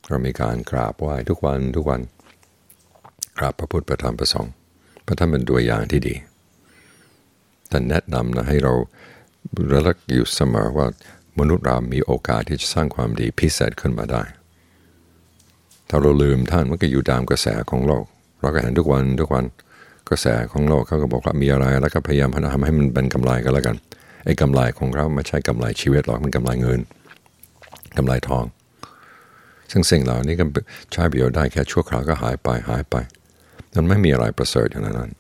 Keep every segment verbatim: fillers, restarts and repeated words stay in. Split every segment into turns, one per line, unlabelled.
เรามีการกราบไหว้ทุกวันทุกวันกราบพระพุทธพระธรรมพระสงฆ์พระท่านเป็นตัวอย่างที่ดีท่านแนะนำนะให้เราระลึกอยู่เสมอว่ามนุษย์เรามีโอกาสที่จะสร้างความดีพิเศษขึ้นมาได้ถ้าเราลืมท่านมันก็อยู่ตามกระแสของโลกเราก็เห็นทุกวันทุกวันกระแสของโลกเขาก็บอกว่ามีอะไรแล้วก็พยายามทำให้มันเป็นกำไรก็แล้วกันไอ้กำไรของเขาไม่ใช่กำไรชีวิตหรอกมันกำไรเงินกำไรทองซึ่งสิ่งเหล่านี้ก็ใช้ประโยชน์ได้แค่ชั่วคราวก็หายไปหายไปมันไม่มีอะไรประเสริฐอย่างนั้น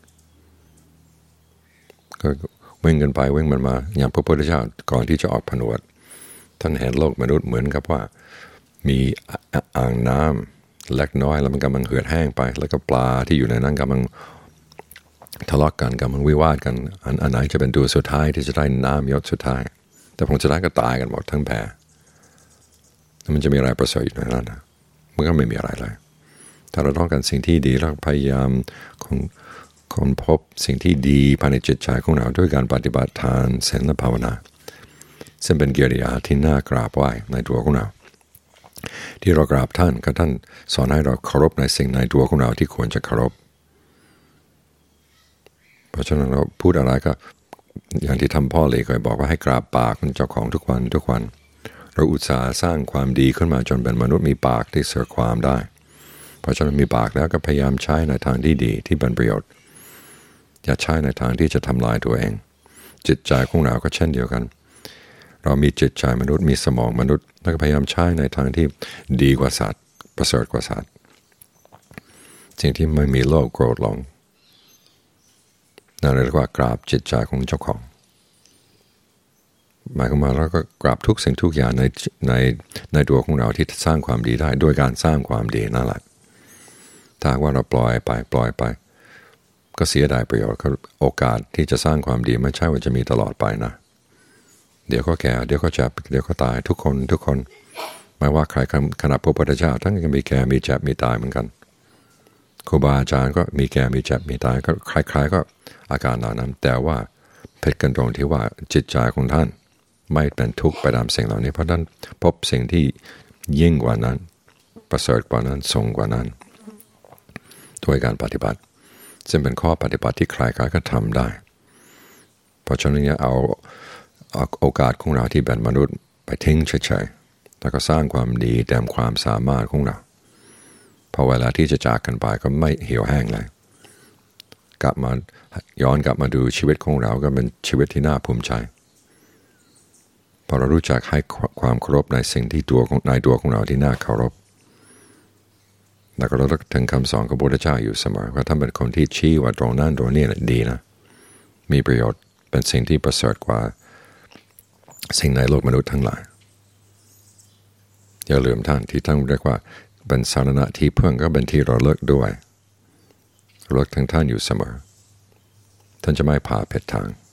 ก็วิ่งกันไปวิ่งมันมาอย่างพระพุทธเจ้าก่อนที่จะออกผนวดท่านเห็นโลกมนุษย์เหมือนกับว่ามีอ่างน้ำเล็กน้อยแล้วมันกำลังเหือดแห้งไปแล้วก็ปลาที่อยู่ในนั้นกำลังทะเลาะกันกำลังวิวาทกันอันอันไหนจะเป็นตัวสุดท้ายที่จะได้น้ำหยดสุดท้ายแต่ผลสุดท้ายก็ตายกันหมดทั้งแพมันจะมีอะไรประเสริฐอยู่ในนั้นนะมันก็ไม่มีอะไรเลยถ้าเราต้องการสิ่งที่ดีเราพยายามคนคนพบสิ่งที่ดีภายในจิตใจของเราด้วยการปฏิบัติทานศีลและภาวนาซึ่งเป็นกิริยาที่น่ากราบไหว้ในตัวของเราที่เรากราบท่านก็ท่านสอนให้เราเคารพในสิ่งในตัวของเราที่ควรจะเคารพเพราะฉะนั้นเราพูดอะไรก็อย่างที่ทำพ่อเลยเคยบอกว่าให้กราบปากเจ้าของทุกวันทุกวันเราอุตส่าห์สร้างความดีขึ้นมาจนเป็นมนุษย์มีปากที่สื่อความได้เพราะฉะนั้นมีปากแล้วก็พยายามใช้ในทางที่ดีที่เป็นประโยชน์อย่าใช้ในทางที่จะทำลายตัวเองจิตใจของเราก็เช่นเดียวกันเรามีจิตใจมนุษย์มีสมองมนุษย์แล้วก็พยายามใช้ในทางที่ดีกว่าสัตว์ประเสริฐกว่าสัตว์สิ่งที่ไม่มีโลภโกรธหลงนั่นเรียกว่ากราบจิตใจของเจ้าของหมายความว่าเราก็กราบทุกสิ่งทุกอย่างในในในตัวของเราที่สร้างความดีได้โดยการสร้างความดีนั่นแหละถ้าว่าเราปล่อยไปปล่อยไปก็เสียดายประโยชน์โอกาสที่จะสร้างความดีไม่ใช่ว่าจะมีตลอดไปนะเดี๋ยวก็แก่เดี๋ยวก็เจ็บเดี๋ยวก็ตายทุกคนทุกคนไม่ว่าใครขณะพระพุทธเจ้าท่านก็มีแก่มีเจ็บมีตายเหมือนกันครูบาอาจารย์ก็มีแก่มีเจ็บมีตายก็คล้ายๆก็อาการเหล่านั้นแต่ว่าเพชรกันตรงที่ว่าจิตใจของท่านไม่เป็นทุกข์ไปตามสิ่งเหล่านี้เพราะท่านพบสิ่งที่ยิ่งกว่านั้นประเสริฐกว่านั้นทรงกว่านั้นด้วยการปฏิบัติซึ่งเป็นข้อปฏิบัติที่ใครๆก็ทำได้เพราะฉะนั้นเอาโอกาสของเราที่เป็นมนุษย์ไปทิ้งเฉยๆแล้วก็สร้างความดีตามความสามารถของเราพอเวลาที่จะจากกันไปก็ไม่เหี่ยวแห้งเลยกลับมาย้อนกลับมาดูชีวิตของเราก็เป็นชีวิตที่น่าภูมิใจพอเรารู้จักให้ความเคารพในสิ่งที่ตัวของในตัวของเราที่น่าเคารพแล้วก็เราถึงคำสอนของพระพุทธเจ้าอยู่เสมอว่าท่านเป็นคนที่ชี้ว่าตรงนั้นตรงนี้ดีนะมีประโยชน์เป็นสิ่งที่ประเสริฐกว่าสิ่งในโลกมนุษย์ทั้งหลายอย่าลืมท่านที่ท่านเรียกว่าเป็นสารณะที่พึ่งก็เป็นที่ระลึกด้วยระลึกถึงท่านอยู่เสมอท่านจะไม่พาผิดทาง